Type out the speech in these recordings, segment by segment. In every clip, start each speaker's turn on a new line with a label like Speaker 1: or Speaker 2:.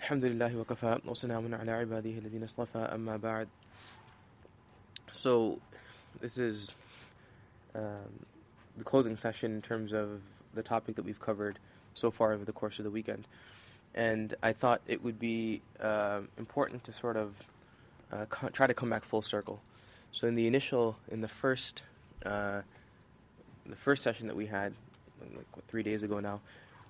Speaker 1: Alhamdulillah wa kafa wa salamun ala ibadihi alladhina istafa amma ba'd. So, this is the closing session in terms of the topic that we've covered so far over the course of the weekend. And I thought it would be important to sort of try to come back full circle. So in the first session that we had, 3 days ago now,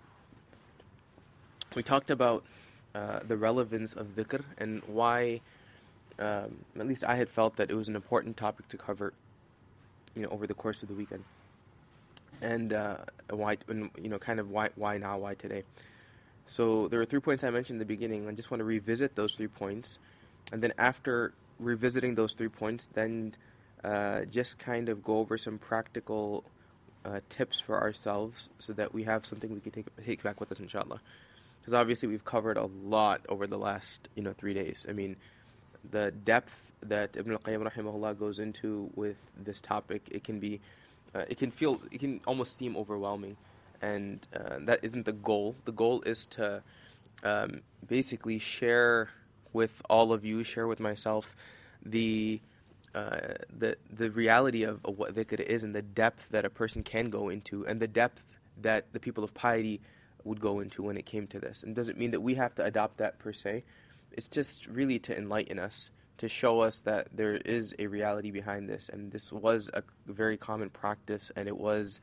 Speaker 1: we talked about the relevance of dhikr and why, at least I had felt that it was an important topic to cover, over the course of the weekend. And why now, why today. So there were 3 points I mentioned in the beginning. I just want to revisit those 3 points. And then after revisiting those 3 points, then just kind of go over some practical tips for ourselves so that we have something we can take back with us, inshallah. Because obviously we've covered a lot over the last 3 days. I mean, the depth that Ibn al-Qayyim rahimahullah goes into with this topic, it can almost seem overwhelming. And that isn't the goal. The goal is to basically share with all of you, share with myself, the reality of what dhikr is and the depth that a person can go into and the depth that the people of piety would go into when it came to this. And doesn't mean that we have to adopt that per se. It's just really to enlighten us, to show us that there is a reality behind this, and this was a very common practice, and it was,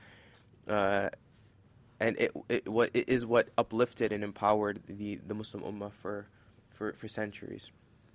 Speaker 1: it is what uplifted and empowered the Muslim Ummah for centuries.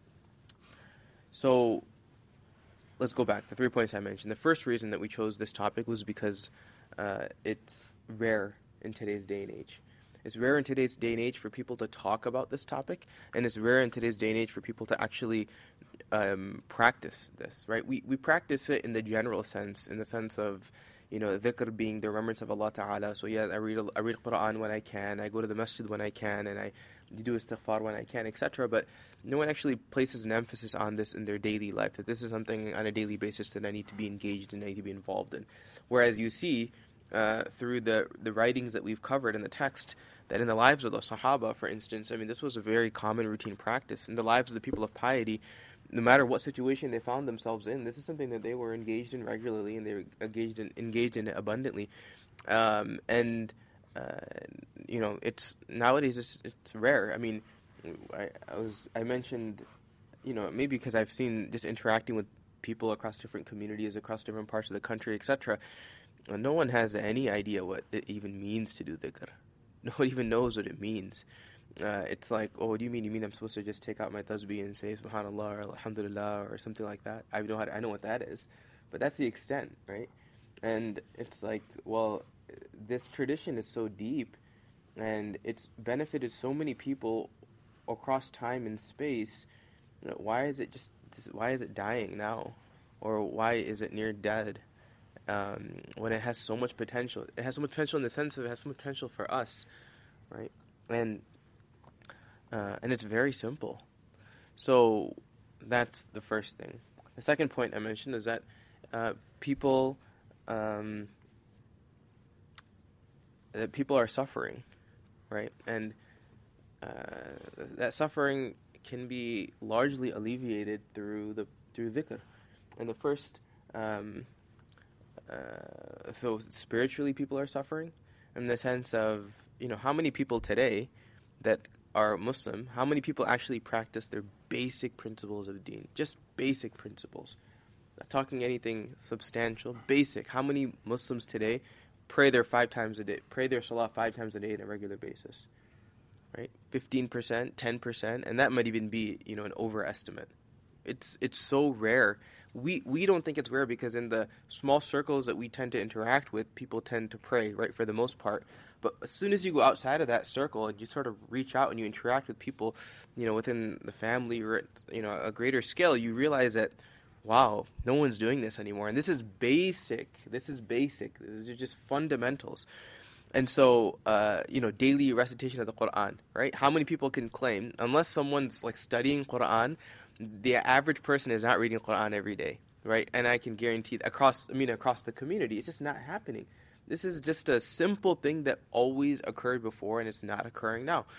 Speaker 1: So let's go back. The 3 points I mentioned. The first reason that we chose this topic was because it's rare in today's day and age. It's rare in today's day and age for people to talk about this topic, and it's rare in today's day and age for people to actually practice this, right? We practice it in the general sense, in the sense of, dhikr being the remembrance of Allah Ta'ala. So yeah, I read Quran when I can, I go to the masjid when I can, and I do istighfar when I can, etc. But no one actually places an emphasis on this in their daily life, that this is something on a daily basis that I need to be engaged in, I need to be involved in. Whereas you see, through the writings that we've covered in the text, that in the lives of the Sahaba, for instance, I mean, this was a very common routine practice. In the lives of the people of piety, no matter what situation they found themselves in, this is something that they were engaged in regularly, and they were engaged in it abundantly. It's nowadays it's rare. I mean, I mentioned, maybe because I've seen just interacting with people across different communities, across different parts of the country, etc. No one has any idea what it even means to do dhikr. No one even knows what it means. It's like, oh, what do you mean? You mean I'm supposed to just take out my tasbih and say subhanallah or alhamdulillah or something like that? I know what that is, but that's the extent, right? And it's like, well, this tradition is so deep, and it's benefited so many people across time and space. Why is it dying now, or why is it near dead? When it has so much potential. It has so much potential in the sense of it has so much potential for us, right? And it's very simple. So that's the first thing. The second point I mentioned is that people are suffering, right? And that suffering can be largely alleviated through dhikr. And the first, so spiritually people are suffering in the sense of, how many people today that are Muslim, how many people actually practice their basic principles of deen, just basic principles, not talking anything substantial, basic. How many Muslims today pray their salah 5 times a day on a regular basis, right? 15%, 10%, and that might even be, an overestimate. It's so rare. We don't think it's rare because in the small circles that we tend to interact with, people tend to pray, right, for the most part. But as soon as you go outside of that circle and you sort of reach out and you interact with people, within the family or at, a greater scale, you realize that, wow, no one's doing this anymore. And this is basic. These are just fundamentals. And so, daily recitation of the Quran, right? How many people can claim, unless someone's like studying Quran, the average person is not reading Quran every day, right? And I can guarantee that across the community, it's just not happening. This is just a simple thing that always occurred before, and it's not occurring now.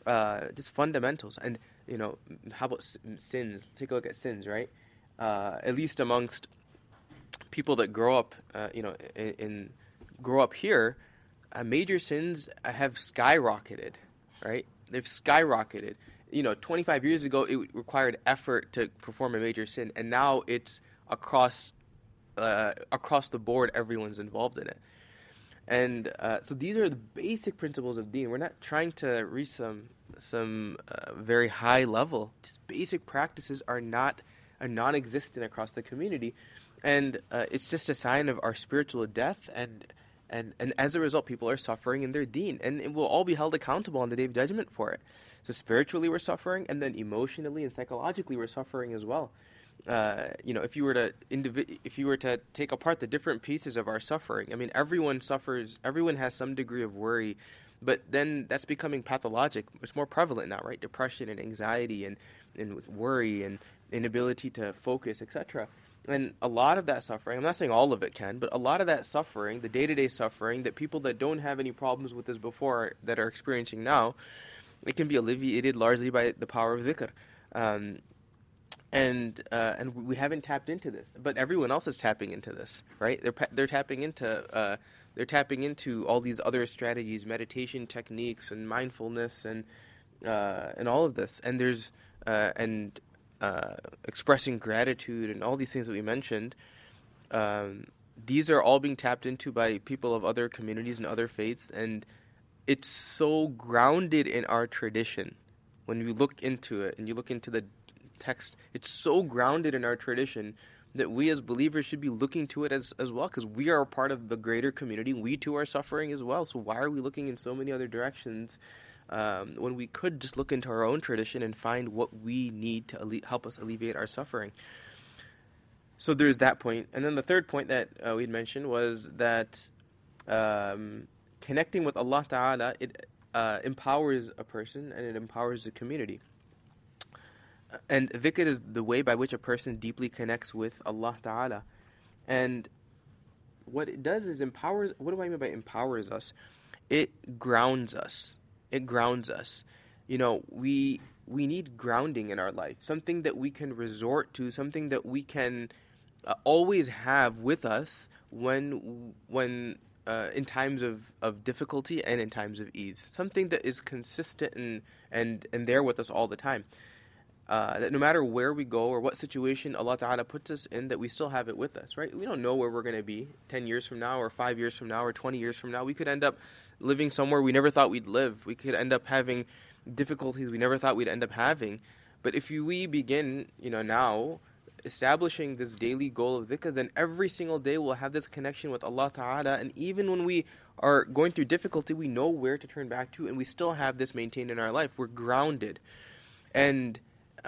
Speaker 1: just fundamentals. And, how about sins? Take a look at sins, right? At least amongst people that grow up, grow up here, major sins have skyrocketed, right? They've skyrocketed. 25 years ago, it required effort to perform a major sin, and now it's across the board, everyone's involved in it. And so these are the basic principles of deen. We're not trying to reach some very high level. Just basic practices are non-existent across the community, and it's just a sign of our spiritual death. And as a result, people are suffering in their deen, and it will all be held accountable on the Day of Judgment for it. So spiritually we're suffering, and then emotionally and psychologically we're suffering as well. If you were to take apart the different pieces of our suffering, I mean, everyone suffers. Everyone has some degree of worry, but then that's becoming pathologic. It's more prevalent now, right? Depression and anxiety and worry and inability to focus, etc. And a lot of that suffering, I'm not saying all of it can, but a lot of that suffering, the day-to-day suffering that people that don't have any problems with this before that are experiencing now, it can be alleviated largely by the power of dhikr. And we haven't tapped into this, but everyone else is tapping into this, right? They're tapping into all these other strategies, meditation techniques, and mindfulness, and all of this. And there's expressing gratitude and all these things that we mentioned. These are all being tapped into by people of other communities and other faiths, and it's so grounded in our tradition. When you look into it and you look into the text, it's so grounded in our tradition that we as believers should be looking to it as well, because we are a part of the greater community. We too are suffering as well. So why are we looking in so many other directions when we could just look into our own tradition and find what we need to help us alleviate our suffering? So there's that point. And then the third point that we'd mentioned was that connecting with Allah Ta'ala, it empowers a person and it empowers the community. And dhikr is the way by which a person deeply connects with Allah Ta'ala. And what it does is empowers. What do I mean by empowers us? It grounds us. It grounds us. We need grounding in our life. Something that we can resort to. Something that we can always have with us when in times of difficulty and in times of ease. Something that is consistent and there with us all the time. That no matter where we go or what situation Allah Ta'ala puts us in, that we still have it with us, right? We don't know where we're going to be 10 years from now or 5 years from now or 20 years from now. We could end up living somewhere we never thought we'd live. We could end up having difficulties we never thought we'd end up having. But if we begin, now, establishing this daily goal of dhikr, then every single day we'll have this connection with Allah Ta'ala. And even when we are going through difficulty, we know where to turn back to, and we still have this maintained in our life. We're grounded. And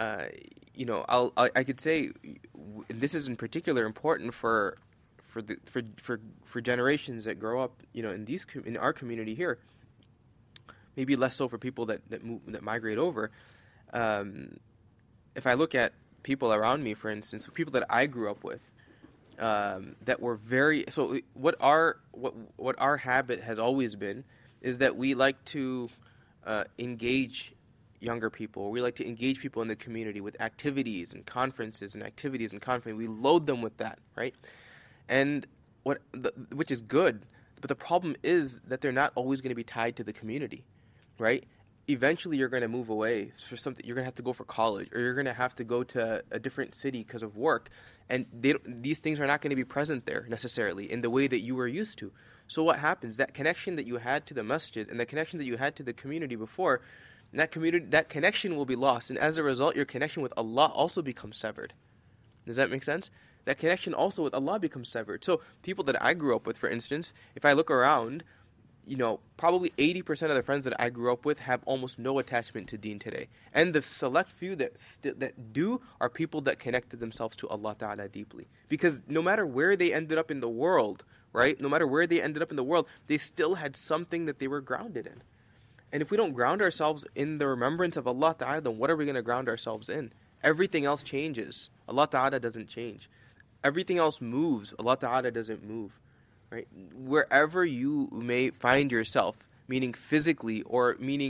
Speaker 1: I could say, and this is in particular important for generations that grow up, in our community here. Maybe less so for people that migrate over. If I look at people around me, for instance, people that I grew up with, that were very. So what our habit has always been is that we like to engage younger people. We like to engage people in the community with activities and conferences and activities and conferences. We load them with that, right? And which is good, but the problem is that they're not always going to be tied to the community, right? Eventually, you're going to move away for something. You're going to have to go for college, or you're going to have to go to a different city because of work, and these things are not going to be present there necessarily in the way that you were used to. So what happens? That connection that you had to the masjid and the connection that you had to the community before, that connection will be lost, and as a result, your connection with Allah also becomes severed. Does that make sense? That connection also with Allah becomes severed. So people that I grew up with, for instance, if I look around, probably 80% of the friends that I grew up with have almost no attachment to deen today. And the select few that do are people that connected themselves to Allah Ta'ala deeply. Because no matter where they ended up in the world, right? No matter where they ended up in the world, they still had something that they were grounded in. And if we don't ground ourselves in the remembrance of Allah Ta'ala, then what are we going to ground ourselves in? Everything else changes. Allah Ta'ala doesn't change. Everything else moves. Allah Ta'ala doesn't move. Right? Wherever you may find yourself, meaning physically or meaning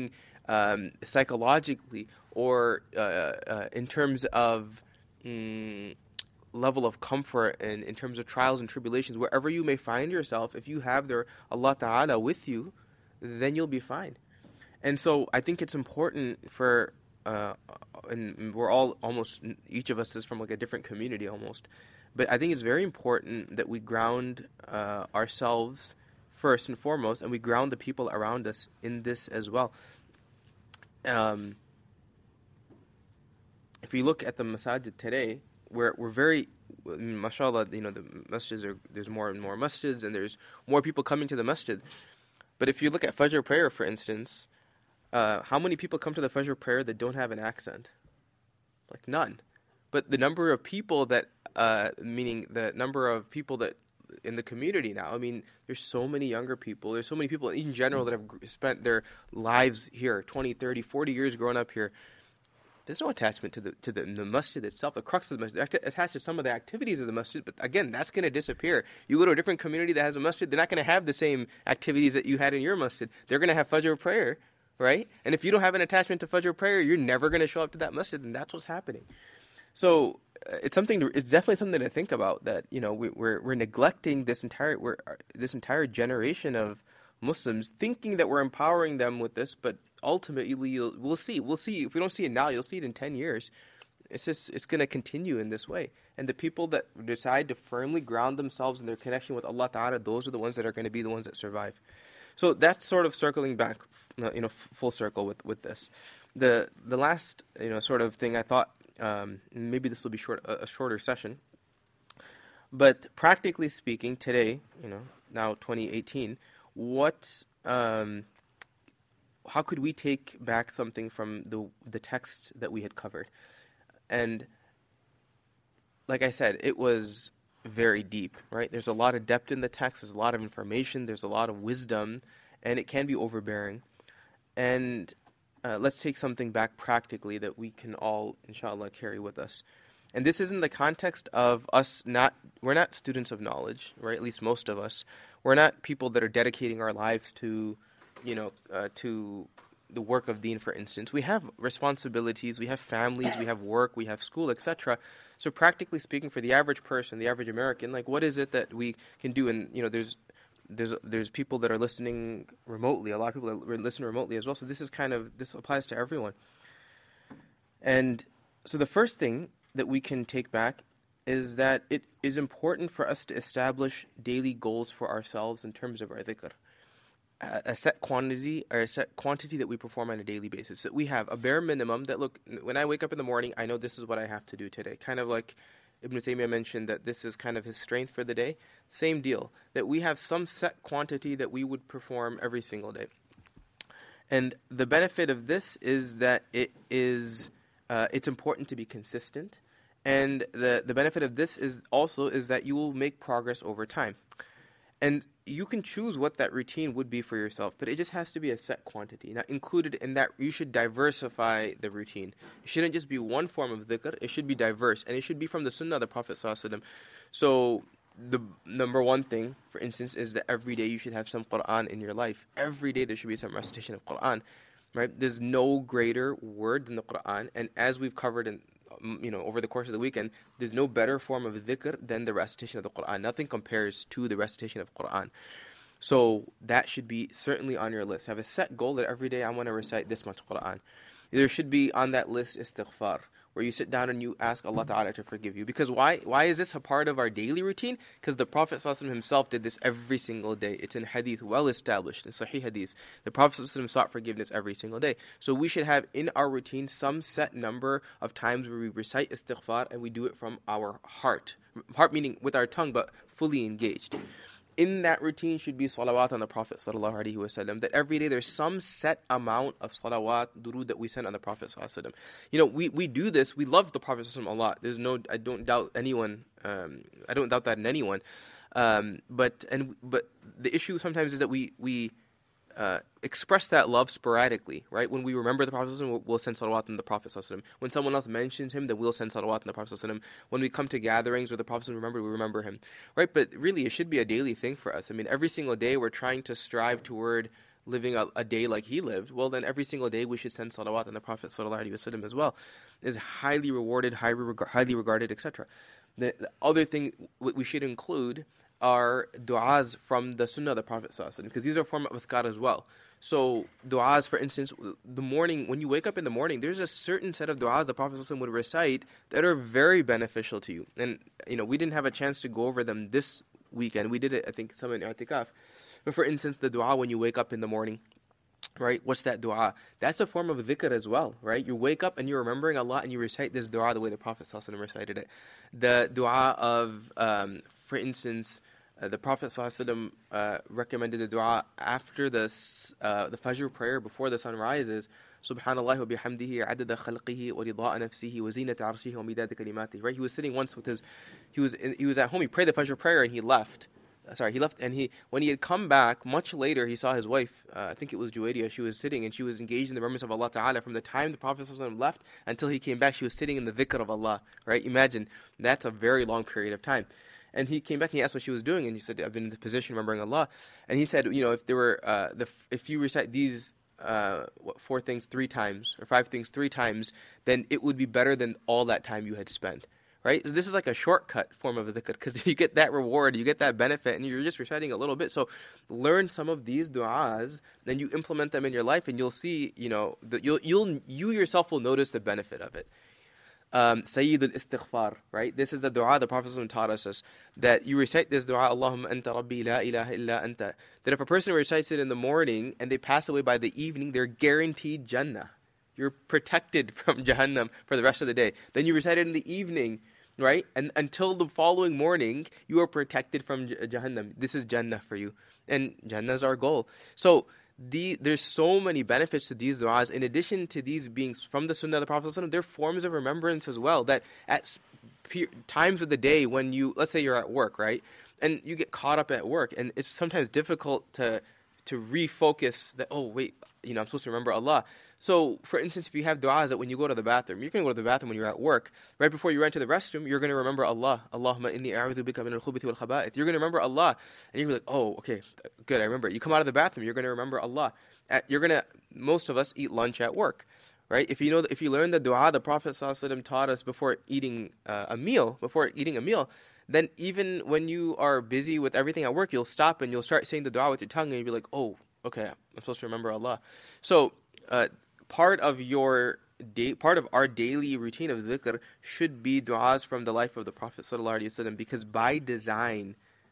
Speaker 1: psychologically, or in terms of level of comfort, and in terms of trials and tribulations, wherever you may find yourself, if you have their Allah Ta'ala with you, then you'll be fine. And so I think it's important for, and we're all almost, each of us is from like a different community almost, but I think it's very important that we ground ourselves first and foremost, and we ground the people around us in this as well. If you look at the masajid today, we're very, mashallah, the masjids there's more and more masjids, and there's more people coming to the masjid. But if you look at Fajr prayer, for instance, how many people come to the Fajr prayer that don't have an accent? Like none. But the number of people that, meaning the number of people that in the community now, I mean, there's so many younger people, there's so many people in general that have spent their lives here, 20, 30, 40 years growing up here. There's no attachment to the masjid itself, the crux of the masjid. They're attached to some of the activities of the masjid, but again, that's going to disappear. You go to a different community that has a masjid, they're not going to have the same activities that you had in your masjid. They're going to have Fajr prayer, right? And if you don't have an attachment to Fajr prayer, you're never going to show up to that masjid, and that's what's happening. So it's definitely something to think about, that we're neglecting this entire generation of Muslims, thinking that we're empowering them with this, but ultimately we'll see. If we don't see it now, you'll see it in 10 years. It's going to continue in this way. And the people that decide to firmly ground themselves in their connection with Allah Ta'ala, those are the ones that are going to be the ones that survive. So that's sort of circling back, full circle with this. The last sort of thing I thought, maybe this will be a shorter session, but practically speaking, today, now 2018, how could we take back something from the text that we had covered? And like I said, it was very deep, right? There's a lot of depth in the text, there's a lot of information, there's a lot of wisdom, and it can be overbearing. And let's take something back practically that we can all, inshallah, carry with us. And this is in the context of we're not students of knowledge, right? At least most of us. We're not people that are dedicating our lives to to the work of deen, for instance. We have responsibilities, we have families, we have work, we have school, etc. So practically speaking, for the average person, the average American, like, what is it that we can do? And there's people that are listening remotely, a lot of people that listen remotely as well. So this applies to everyone. And so the first thing that we can take back is that it is important for us to establish daily goals for ourselves in terms of our dhikr. A set quantity that we perform on a daily basis. So we have a bare minimum that, look, when I wake up in the morning, I know this is what I have to do today. Kind of like Ibn Taymiyyah mentioned that this is kind of his strength for the day. Same deal, that we have some set quantity that we would perform every single day. And the benefit of this is that it's important to be consistent. And the benefit of this is that you will make progress over time. And you can choose what that routine would be for yourself, but it just has to be a set quantity. Now, included in that, you should diversify the routine. It shouldn't just be one form of dhikr, it should be diverse, and it should be from the sunnah of the Prophet ﷺ. So, the number one thing, for instance, is that every day you should have some Qur'an in your life. Every day there should be some recitation of Qur'an, right? There's no greater word than the Qur'an, and as we've covered in over the course of the weekend, there's no better form of dhikr than the recitation of the Qur'an. Nothing compares to the recitation of Qur'an. So that should be certainly on your list. Have a set goal that every day I want to recite this much Qur'an. There should be on that list istighfar, where you sit down and you ask Allah Ta'ala to forgive you. Because why is this a part of our daily routine? Because the Prophet ﷺ himself did this every single day. It's in hadith, well established, in Sahih hadith. The Prophet ﷺ sought forgiveness every single day. So we should have in our routine some set number of times where we recite istighfar, and we do it from our heart. Heart meaning with our tongue, but fully engaged. In that routine should be salawat on the Prophet ﷺ, that every day there's some set amount of salawat, durood that we send on the Prophet ﷺ. We do this, we love the Prophet ﷺ a lot. I don't doubt that in anyone. But the issue sometimes is that we express that love sporadically, right? When we remember the Prophet ﷺ, we'll send salawat on the Prophet ﷺ. When someone else mentions him, then we'll send salawat on the Prophet ﷺ. When we come to gatherings where the Prophet ﷺ we remember him, right? But really, it should be a daily thing for us. I mean, every single day we're trying to strive toward living a day like he lived, well, then every single day we should send salawat on the Prophet ﷺ as well. Is highly rewarded, highly regarded, etc. The other thing we should include are du'as from the sunnah of the Prophet ﷺ, because these are a form of adhkar as well. So du'as, for instance, the morning, when you wake up in the morning, there's a certain set of du'as the Prophet ﷺ would recite that are very beneficial to you. And, we didn't have a chance to go over them this weekend. We did it, I think, some in i'tikaf. But for instance, the du'a when you wake up in the morning, right? What's that du'a? That's a form of dhikr as well, right? You wake up and you're remembering Allah and you recite this du'a the way the Prophet ﷺ recited it. The du'a of, for instance, the Prophet ﷺ recommended the du'a after the Fajr prayer before the sun rises. Subhanallah wa bihamdihi adada khalqihi wa rida'a nafsihi wa zinata arshihi wa midada kalimatihi. Right? He was sitting once with he was at home. He prayed the Fajr prayer and he left. And when he had come back much later, he saw his wife, I think it was Juwayriya, she was sitting and she was engaged in the remembrance of Allah Ta'ala. From the time the Prophet ﷺ left until he came back, she was sitting in the dhikr of Allah, right? Imagine, that's a very long period of time. And he came back and he asked what she was doing, and he said, I've been in this position remembering Allah. And he said, if there were, if you recite these 4 things 3 times, or 5 things 3 times, then it would be better than all that time you had spent. Right? So this is like a shortcut form of dhikr, because you get that reward, you get that benefit, and you're just reciting a little bit. So learn some of these du'as, then you implement them in your life, and you'll see, you yourself will notice the benefit of it. Sayyid al-Istighfar, right? This is the du'a the Prophet taught us, that you recite this du'a, Allahumma anta rabbi la ilaha illa anta, that if a person recites it in the morning and they pass away by the evening, they're guaranteed Jannah. You're protected from Jahannam for the rest of the day. Then you recite it in the evening, right? And until the following morning, you are protected from Jahannam. This is Jannah for you. And Jannah is our goal. So there's so many benefits to these du'as. In addition to these being from the Sunnah of the Prophet ﷺ, they're forms of remembrance as well. That at times of the day when let's say you're at work, right? And you get caught up at work. And it's sometimes difficult to refocus that, oh, wait, I'm supposed to remember Allah. So, for instance, if you have du'as that when you go to the bathroom, you're going to go to the bathroom when you're at work. Right before you enter the restroom, you're going to remember Allah. Allahumma inni a'udhu bika min al-khubuthi wal khaba'ith. You're going to remember Allah. And you're going to be like, oh, okay, good, I remember. You come out of the bathroom, you're going to remember Allah. Most of us eat lunch at work. Right? If you learn the du'a the Prophet ﷺ taught us before eating a meal, then even when you are busy with everything at work, you'll stop and you'll start saying the du'a with your tongue and you'll be like, oh, okay, I'm supposed to remember Allah. So, part of our daily routine of dhikr should be du'as from the life of the Prophet ﷺ, because by design,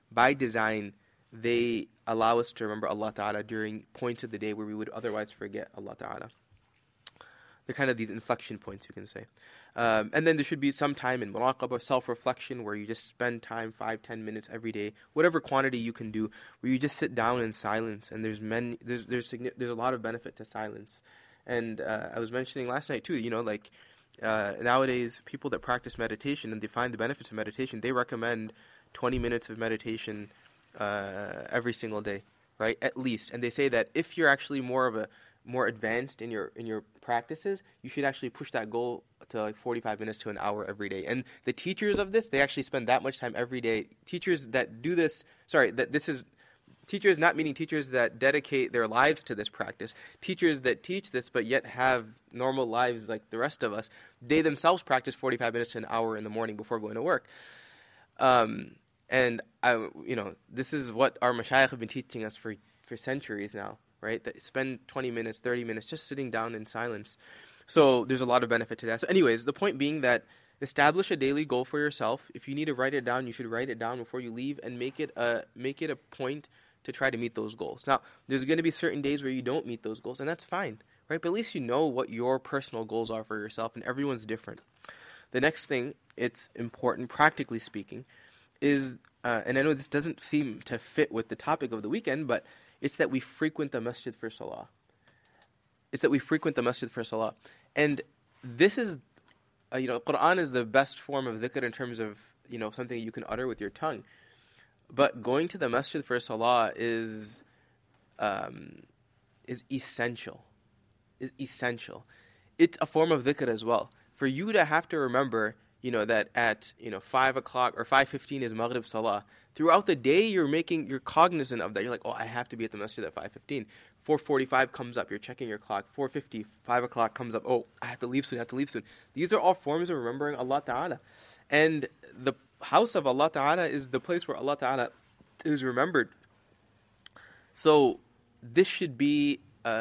Speaker 1: they allow us to remember Allah Ta'ala during points of the day where we would otherwise forget Allah Ta'ala. They're kind of these inflection points, you can say. And then there should be some time in muraqabah, self-reflection, where you just spend time, 5-10 minutes every day, whatever quantity you can do, where you just sit down in silence. And there's a lot of benefit to silence. And I was mentioning last night too, nowadays people that practice meditation and they find the benefits of meditation, they recommend 20 minutes of meditation every single day, right? At least. And they say that if you're actually more advanced in your practices, you should actually push that goal to like 45 minutes to an hour every day. And the teachers of this, they actually spend that much time every day. Teachers that do this, teachers not meaning teachers that dedicate their lives to this practice. Teachers that teach this but yet have normal lives like the rest of us, they themselves practice 45 minutes to an hour in the morning before going to work. And this is what our mashayikh have been teaching us for centuries now. Right? That spend 20 minutes, 30 minutes just sitting down in silence. So there's a lot of benefit to that. So anyways, the point being that establish a daily goal for yourself. If you need to write it down, you should write it down before you leave and make it a point to try to meet those goals. Now, there's going to be certain days where you don't meet those goals, and that's fine, right? But at least you know what your personal goals are for yourself, and everyone's different. The next thing, it's important, practically speaking, is, and I know this doesn't seem to fit with the topic of the weekend, but it's that we frequent the masjid for salah. And this is, Quran is the best form of dhikr in terms of, something you can utter with your tongue. But going to the masjid for salah is essential. It's a form of dhikr as well. For you to have to remember that at 5 o'clock or 5:15 is Maghrib Salah. Throughout the day, you're cognizant of that. You're like, oh, I have to be at the masjid at 5:15. 4:45 comes up, you're checking your clock. 4:50, 5 o'clock comes up, oh, I have to leave soon. These are all forms of remembering Allah Ta'ala. And the house of Allah Ta'ala is the place where Allah Ta'ala is remembered. So this should be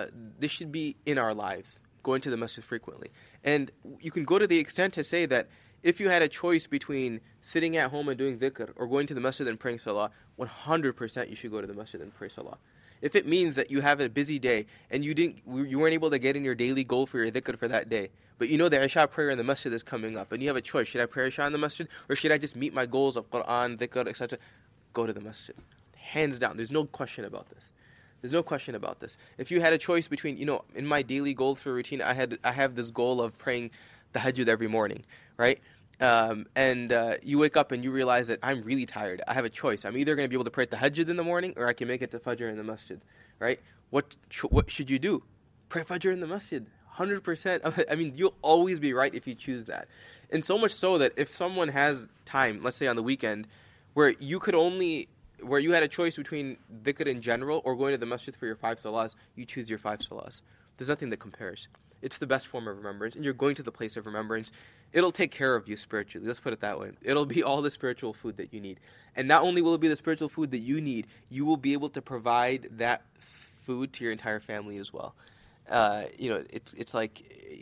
Speaker 1: in our lives, going to the masjid frequently. And you can go to the extent to say that if you had a choice between sitting at home and doing dhikr or going to the masjid and praying salah, 100% you should go to the masjid and pray salah. If it means that you have a busy day and you weren't able to get in your daily goal for your dhikr for that day, but the Isha prayer in the masjid is coming up and you have a choice, should I pray Isha in the masjid or should I just meet my goals of Quran, dhikr, etc.? Go to the masjid. Hands down. There's no question about this. If you had a choice between, in my daily goal for routine, I have this goal of praying tahajjud every morning, right? And you wake up and you realize that I'm really tired. I have a choice. I'm either going to be able to pray tahajjud in the morning or I can make it to Fajr in the masjid, right? What should you do? Pray Fajr in the masjid. 100% of it. I mean, you'll always be right if you choose that. And so much so that if someone has time, let's say on the weekend, where you had a choice between dhikr in general or going to the masjid for your 5 salahs, you choose your 5 salahs. There's nothing that compares. It's the best form of remembrance, and you're going to the place of remembrance. It'll take care of you spiritually. Let's put it that way. It'll be all the spiritual food that you need. And not only will it be the spiritual food that you need, you will be able to provide that food to your entire family as well. It's like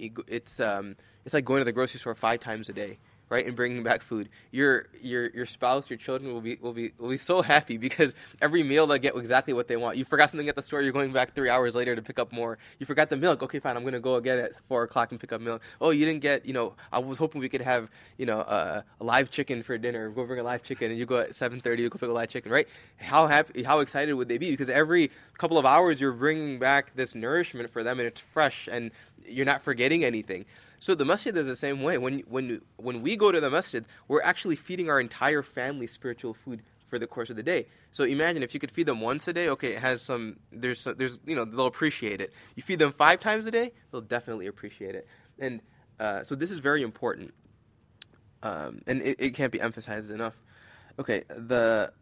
Speaker 1: going to the grocery store 5 times a day, right, and bringing back food. Your spouse, your children will be so happy because every meal they'll get exactly what they want. You forgot something at the store, you're going back 3 hours later to pick up more. You forgot the milk. Okay, fine, I'm going to go again at 4 o'clock and pick up milk. Oh, you didn't get, I was hoping we could have, a live chicken for dinner. Go bring a live chicken, and you go at 7:30, you go pick a live chicken, right? How excited would they be? Because every couple of hours you're bringing back this nourishment for them, and it's fresh, and you're not forgetting anything. So the masjid is the same way. When we go to the masjid, we're actually feeding our entire family spiritual food for the course of the day. So imagine if you could feed them once a day. Okay, it has there's they'll appreciate it. You feed them 5 times a day, they'll definitely appreciate it. And so this is very important, and it can't be emphasized enough. Okay, the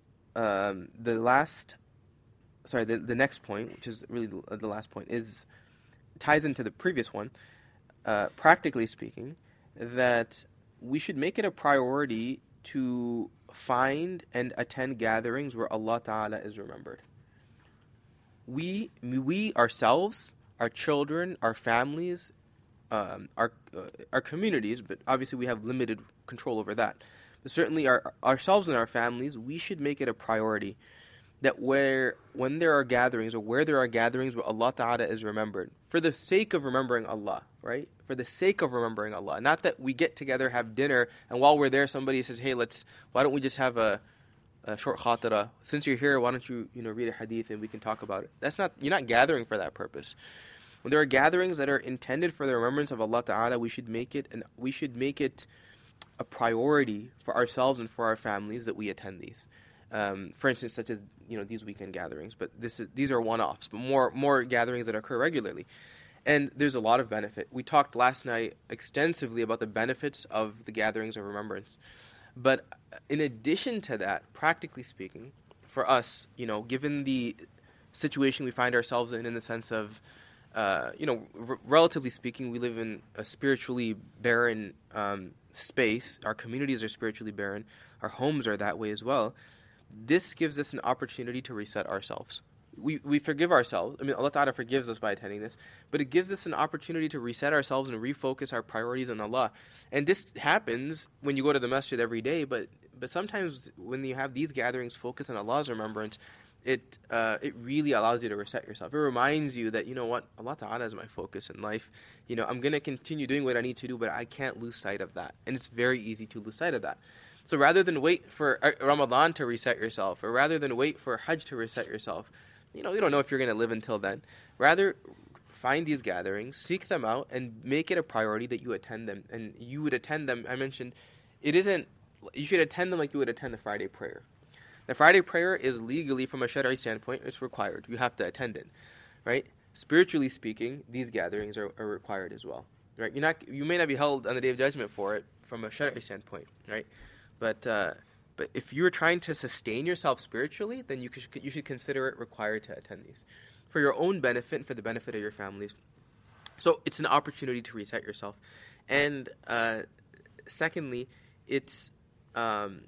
Speaker 1: next point, which is really the last point, ties into the previous one. Practically speaking, that we should make it a priority to find and attend gatherings where Allah Ta'ala is remembered. We ourselves, our children, our families, our communities, but obviously we have limited control over that. But certainly ourselves and our families, we should make it a priority that when there are gatherings or where there are gatherings where Allah Ta'ala is remembered, for the sake of remembering Allah, right? For the sake of remembering Allah. Not that we get together, have dinner, and while we're there somebody says, hey, why don't we just have a short khatira? Since you're here, why don't you read a hadith and we can talk about it? You're not gathering for that purpose. When there are gatherings that are intended for the remembrance of Allah Ta'ala, we should make it a priority for ourselves and for our families that we attend these. For instance, such as these weekend gatherings, but these are one-offs, but more gatherings that occur regularly, and there's a lot of benefit. We talked last night extensively about the benefits of the gatherings of remembrance, but in addition to that, practically speaking, for us, given the situation we find ourselves in the sense of, relatively speaking, we live in a spiritually barren space. Our communities are spiritually barren. Our homes are that way as well. This gives us an opportunity to reset ourselves. We forgive ourselves. I mean, Allah Ta'ala forgives us by attending this, but it gives us an opportunity to reset ourselves and refocus our priorities on Allah. And this happens when you go to the masjid every day, but sometimes when you have these gatherings focused on Allah's remembrance, it really allows you to reset yourself. It reminds you that, Allah Ta'ala is my focus in life. I'm going to continue doing what I need to do, but I can't lose sight of that. And it's very easy to lose sight of that. So rather than wait for Ramadan to reset yourself, or rather than wait for Hajj to reset yourself, you don't know if you're going to live until then. Rather, find these gatherings, seek them out, and make it a priority that you attend them. And you would attend them, I mentioned, you should attend them like you would attend the Friday prayer. The Friday prayer is legally, from a Shari'i standpoint, it's required. You have to attend it, right? Spiritually speaking, these gatherings are required as well, right? You may not be held on the Day of Judgment for it, from a Shari'i standpoint, right? But if you're trying to sustain yourself spiritually, then you should consider it required to attend these for your own benefit and for the benefit of your families. So it's an opportunity to reset yourself, and secondly, it's an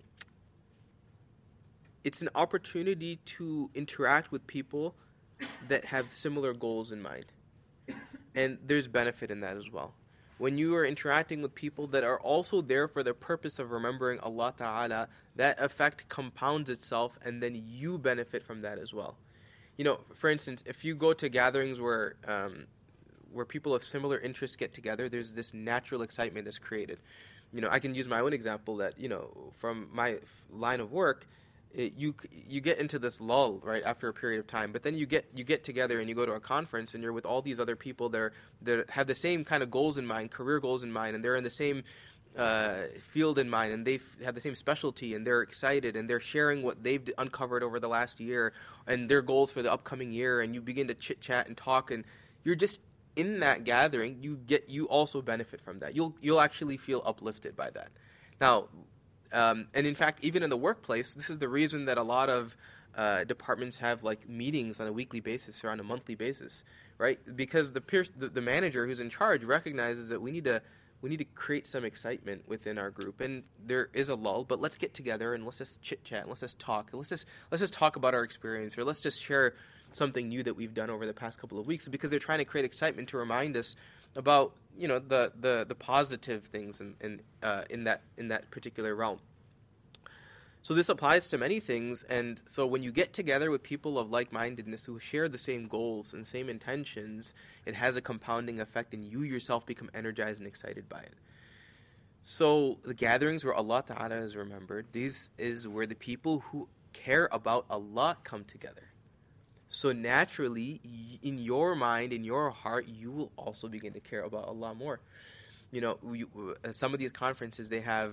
Speaker 1: opportunity to interact with people that have similar goals in mind, and there's benefit in that as well. When you are interacting with people that are also there for the purpose of remembering Allah Ta'ala, that effect compounds itself, and then you benefit from that as well. You know, for instance, if you go to gatherings where people of similar interests get together, there's this natural excitement that's created. You know, I can use my own example that, you know, from my line of work, you get into this lull right after a period of time, but then you get together and you go to a conference and you're with all these other people that have the same kind of goals in mind, career goals in mind, and they're in the same field in mind, and they have the same specialty, and they're excited, and they're sharing what they've uncovered over the last year and their goals for the upcoming year, and you begin to chit chat and talk, and you're just in that gathering. You also benefit from that. You'll actually feel uplifted by that. Now. And in fact, even in the workplace, this is the reason that a lot of departments have like meetings on a weekly basis or on a monthly basis, right? Because the manager who's in charge recognizes that we need to create some excitement within our group, and there is a lull. But let's get together and let's just chit chat, let's just talk, let's just talk about our experience, or let's just share something new that we've done over the past couple of weeks, because they're trying to create excitement to remind us about, you know, the positive things in that particular realm. So this applies to many things, and so when you get together with people of like-mindedness who share the same goals and same intentions, it has a compounding effect, and you yourself become energized and excited by it. So the gatherings where Allah Ta'ala is remembered, this is where the people who care about Allah come together. So naturally, in your mind, in your heart, you will also begin to care about Allah more. You know, some of these conferences, they have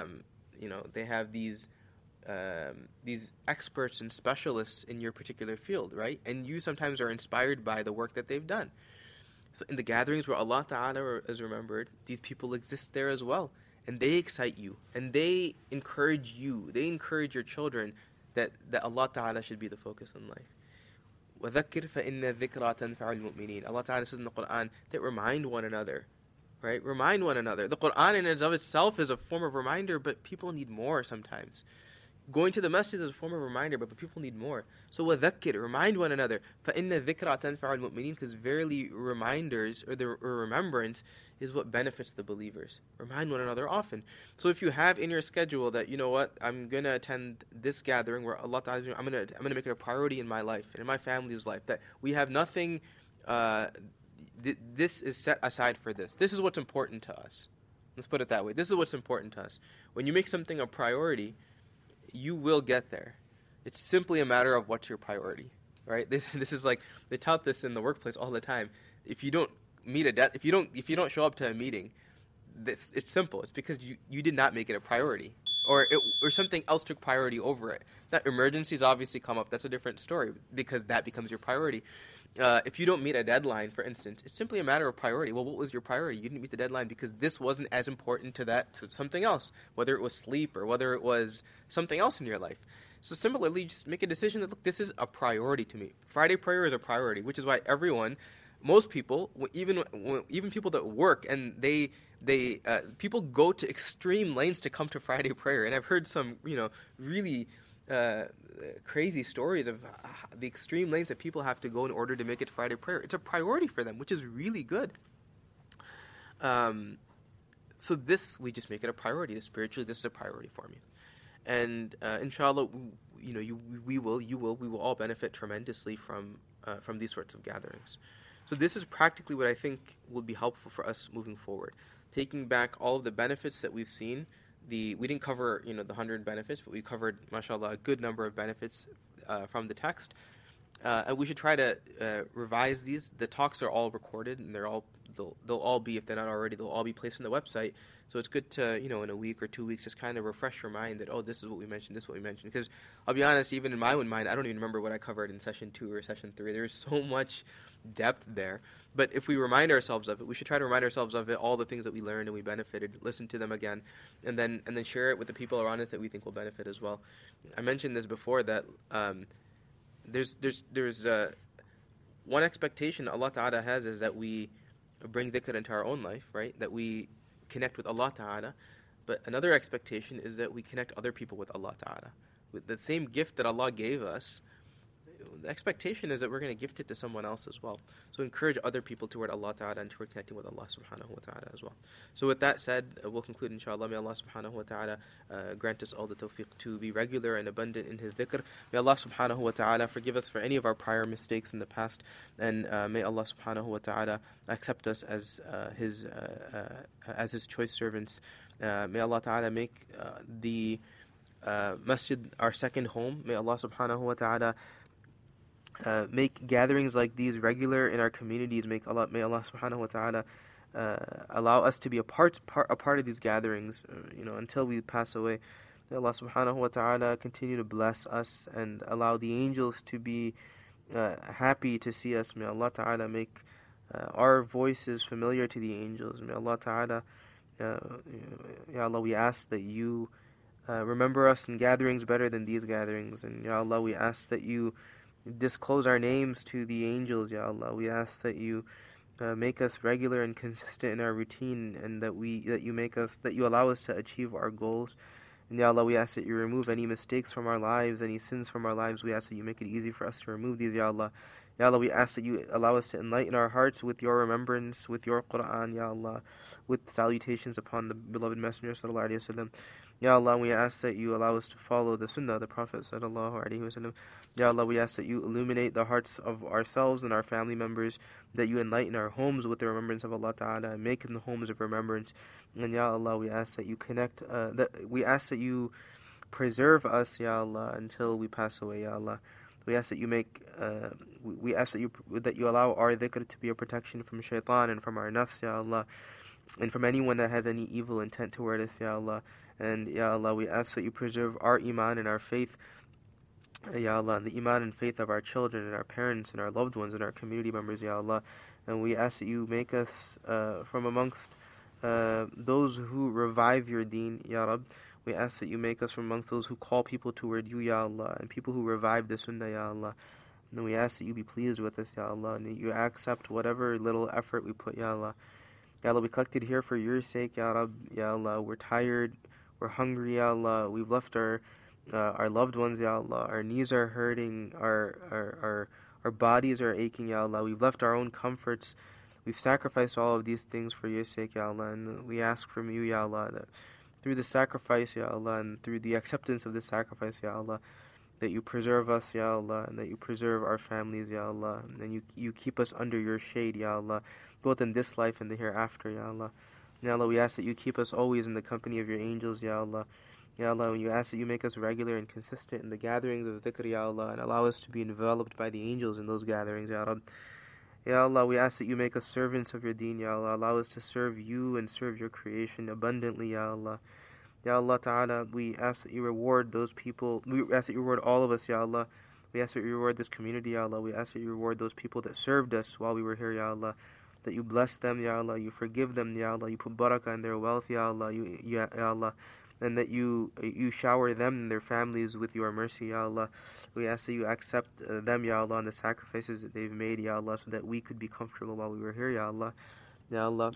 Speaker 1: these experts and specialists in your particular field, right? And you sometimes are inspired by the work that they've done. So in the gatherings where Allah Ta'ala is remembered, these people exist there as well. And they excite you. And they encourage you. They encourage your children that Allah Ta'ala should be the focus in life. وَذَكِّرْ فَإِنَّ الذِّكْرَى تَنْفَعُ الْمُؤْمِنِينَ. Allah Ta'ala says in the Quran that remind one another, right? Remind one another. The Quran in and of itself is a form of reminder, but people need more sometimes. Going to the masjid is a form of reminder, but people need more. So وَذَكِّرْ, remind one another. فَإِنَّ الذِّكْرَى تَنْفَعُ الْمُؤْمِنِينَ, because verily reminders, or remembrance, is what benefits the believers. Remind one another often. So if you have in your schedule that, you know what, I'm going to attend this gathering where Allah Ta'ala, I'm going to make it a priority in my life and in my family's life, that we have nothing, this is set aside for this. This is what's important to us. Let's put it that way. This is what's important to us. When you make something a priority, you will get there. It's simply a matter of what's your priority, right? This is like, they tout this in the workplace all the time. If you don't if you don't show up to a meeting, it's simple. It's because you did not make it a priority, or something else took priority over it. That emergencies obviously come up. That's a different story, because that becomes your priority. If you don't meet a deadline, for instance, it's simply a matter of priority. Well, what was your priority? You didn't meet the deadline because this wasn't as important to something else, whether it was sleep or whether it was something else in your life. So similarly, just make a decision that, look, this is a priority to me. Friday prayer is a priority, which is why most people, even people that work, and people go to extreme lengths to come to Friday prayer. And I've heard some, really crazy stories of the extreme lengths that people have to go in order to make it Friday prayer. It's a priority for them, which is really good. So we just make it a priority. Spiritually, this is a priority for me. And inshallah, we will all benefit tremendously from these sorts of gatherings. So this is practically what I think will be helpful for us moving forward. Taking back all of the benefits that we've seen. We didn't cover the 100 benefits, but we covered, mashallah, a good number of benefits from the text. And we should try to revise these. The talks are all recorded, and they'll all be, if they're not already, they'll all be placed on the website. So it's good to, in a week or 2 weeks, just kind of refresh your mind that, oh, this is what we mentioned, this is what we mentioned. Because I'll be honest, even in my own mind, I don't even remember what I covered in session 2 or session 3. There's so much depth there. But if we remind ourselves of it, we should try to remind ourselves of it, all the things that we learned and we benefited, listen to them again, and then share it with the people around us that we think will benefit as well. I mentioned this before, that there's one expectation Allah Ta'ala has, is that we bring dhikr into our own life, right? That we connect with Allah Ta'ala. But another expectation is that we connect other people with Allah Ta'ala. With the same gift that Allah gave us, the expectation is that we're going to gift it to someone else as well. So encourage other people toward Allah Ta'ala and toward connecting with Allah Subhanahu wa Ta'ala as well. So with that said, we'll conclude inshallah. May Allah Subhanahu wa Ta'ala grant us all the tawfiq to be regular and abundant in His dhikr. May Allah Subhanahu wa Ta'ala forgive us for any of our prior mistakes in the past, and may Allah Subhanahu wa Ta'ala accept us as His choice servants. May Allah Ta'ala make the masjid our second home. May Allah Subhanahu wa Ta'ala make gatherings like these regular in our communities. May Allah Subhanahu wa Ta'ala allow us to be a part of these gatherings, until we pass away. May Allah Subhanahu wa Ta'ala continue to bless us and allow the angels to be happy to see us. May Allah Ta'ala make our voices familiar to the angels. May Allah Ta'ala, Ya Allah, we ask that you remember us in gatherings better than these gatherings. And Ya Allah, we ask that you disclose our names to the angels. Ya Allah, we ask that you make us regular and consistent in our routine, and that you allow us to achieve our goals. And Ya Allah, we ask that you remove any mistakes from our lives, any sins from our lives. We ask that you make it easy for us to remove these, Ya Allah. Ya Allah, we ask that you allow us to enlighten our hearts with your remembrance, with your Qur'an, Ya Allah, with salutations upon the beloved Messenger Sallallahu Alaihi Wasallam. Ya Allah, we ask that you allow us to follow the Sunnah of the Prophet Sallallahu Alaihi Wasallam. Ya Allah, we ask that you illuminate the hearts of ourselves and our family members, that you enlighten our homes with the remembrance of Allah Ta'ala, and make them the homes of remembrance. And Ya Allah, we ask that you we ask that you preserve us, Ya Allah, until we pass away, Ya Allah. We ask that you we ask that you allow our dhikr to be a protection from shaitan and from our nafs, Ya Allah, and from anyone that has any evil intent toward us, Ya Allah. And Ya Allah, we ask that you preserve our iman and our faith, Ya Allah, and the iman and faith of our children and our parents and our loved ones and our community members, Ya Allah. And we ask that you make us from amongst those who revive your deen, Ya Rabb. We ask that you make us from amongst those who call people toward you, Ya Allah, and people who revive the Sunnah, Ya Allah. And we ask that you be pleased with us, Ya Allah, and that you accept whatever little effort we put, Ya Allah. Ya Allah, we collected here for your sake, Ya Rabb, Ya Allah. We're tired, we're hungry, Ya Allah. We've left our loved ones, Ya Allah. Our knees are hurting, our bodies are aching, Ya Allah. We've left our own comforts. We've sacrificed all of these things for your sake, Ya Allah. And we ask from you, Ya Allah, that through the sacrifice, Ya Allah, and through the acceptance of the sacrifice, Ya Allah, that you preserve us, Ya Allah, and that you preserve our families, Ya Allah, and you keep us under your shade, Ya Allah, both in this life and the hereafter, Ya Allah. Ya Allah, we ask that you keep us always in the company of your angels, Ya Allah. Ya Allah, and you ask that you make us regular and consistent in the gatherings of dhikr, Ya Allah, and allow us to be enveloped by the angels in those gatherings, Ya Rabb. Ya Allah, we ask that you make us servants of your deen, Ya Allah. Allow us to serve you and serve your creation abundantly, Ya Allah. Ya Allah Ta'ala, we ask that you reward those people. We ask that you reward all of us, Ya Allah. We ask that you reward this community, Ya Allah. We ask that you reward those people that served us while we were here, Ya Allah. That you bless them, Ya Allah. You forgive them, Ya Allah. You put barakah in their wealth, Ya Allah. Ya Allah. And that you shower them and their families with your mercy, Ya Allah. We ask that you accept them, Ya Allah, and the sacrifices that they've made, Ya Allah, so that we could be comfortable while we were here, Ya Allah. Ya Allah,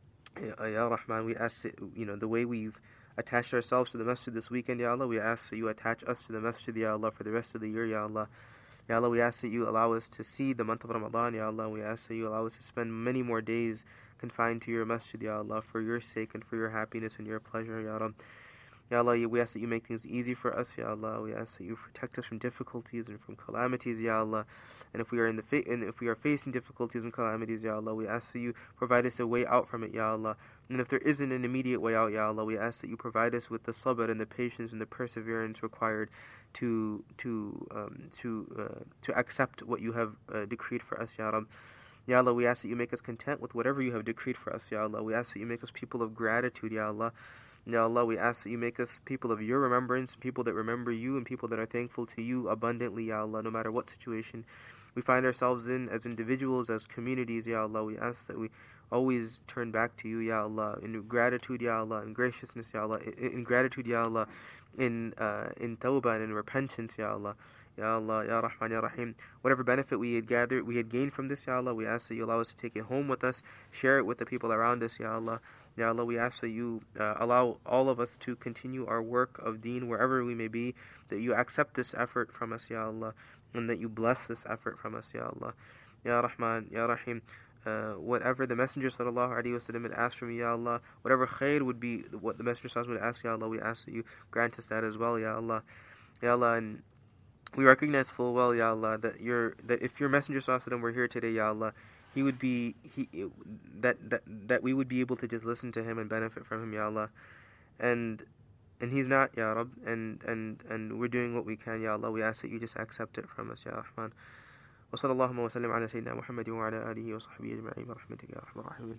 Speaker 1: Ya Rahman, we ask that, the way we've attached ourselves to the masjid this weekend, Ya Allah, we ask that you attach us to the masjid, Ya Allah, for the rest of the year, Ya Allah. Ya Allah, we ask that you allow us to see the month of Ramadan, Ya Allah. We ask that you allow us to spend many more days confined to your masjid, Ya Allah, for your sake and for your happiness and your pleasure, Ya Rabb. Ya Allah, we ask that you make things easy for us, Ya Allah. We ask that you protect us from difficulties and from calamities, Ya Allah. And if we are facing difficulties and calamities, Ya Allah, we ask that you provide us a way out from it, Ya Allah. And if there isn't an immediate way out, Ya Allah, we ask that you provide us with the sabr and the patience and the perseverance required to accept what you have decreed for us, Ya Rabb. Ya Allah, we ask that you make us content with whatever you have decreed for us, Ya Allah. We ask that you make us people of gratitude, Ya Allah. Ya Allah, we ask that you make us people of your remembrance, people that remember you and people that are thankful to you abundantly, Ya Allah, no matter what situation we find ourselves in as individuals, as communities, Ya Allah. We ask that we always turn back to you, Ya Allah, in gratitude, Ya Allah, in graciousness, Ya Allah, in gratitude, Ya Allah, in tawbah and in repentance, Ya Allah. Ya Allah, Ya Rahman, Ya Rahim. Whatever benefit we had gained from this, Ya Allah, we ask that you allow us to take it home with us, share it with the people around us, Ya Allah. Ya Allah, we ask that you allow all of us to continue our work of deen wherever we may be, that you accept this effort from us, Ya Allah, and that you bless this effort from us, Ya Allah. Ya Rahman, Ya Rahim. Whatever the Messenger sallallahu alaihi wasallam had asked from you, Ya Allah, whatever khair would be what the Messenger sallallahu would ask, Ya Allah, we ask that you grant us that as well, Ya Allah. Ya Allah, and we recognize full well, Ya Allah, that if your Messenger sallallahu alaihi wasallam were here today, Ya Allah, he would be that we would be able to just listen to him and benefit from him, Ya Allah, and he's not, Ya Rabb, and we're doing what we can, Ya Allah. We ask that you just accept it from us, Ya Rahman. وصلى اللهم وسلم على سيدنا محمد وعلى آله وصحبه أجمعين برحمتك يا أرحم الراحمين.